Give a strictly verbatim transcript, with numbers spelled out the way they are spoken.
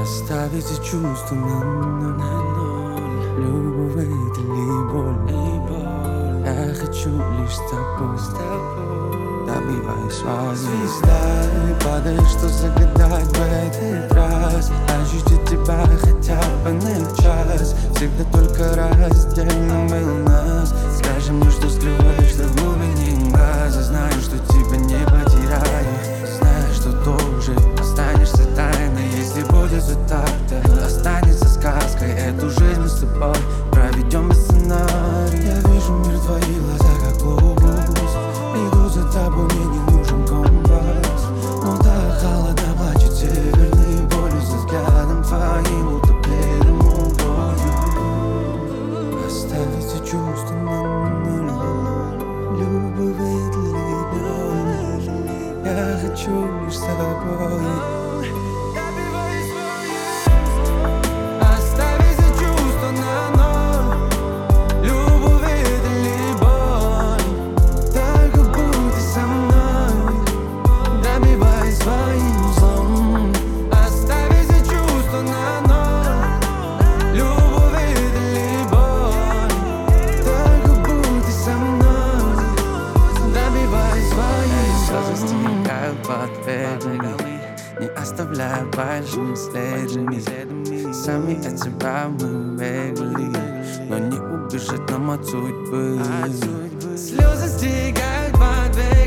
Оставить эти чувства на ноль. Любовь или боль. Я хочу лишь с тобой. Добивай свою звезда и падаешь, что загадать в этот раз. Ощутить тебя хотя бы на час. Всегда только раздельно был нас. Скажи мне, что скрываешь до глубины глаза. Знаю, что тебя не потеряю. Знаю, что тоже останешься тайной. Если будет вот так, то останется сказкой. Эту жизнь мы с тобой проведем без сценария. Я вижу мир в твоих глазах, как глобус. Иду за тобой, мне не нужен компас. Но так холодно плачет северные боли. Со взглядом твоим утопленным угодью. Оставить все чувства на ноль. Любовь или боль. Я хочу лишь с тобой. Не оставляя большими следами. Сами от себя мы бегали, но не убежать нам от судьбы. Слезы стекают по двери.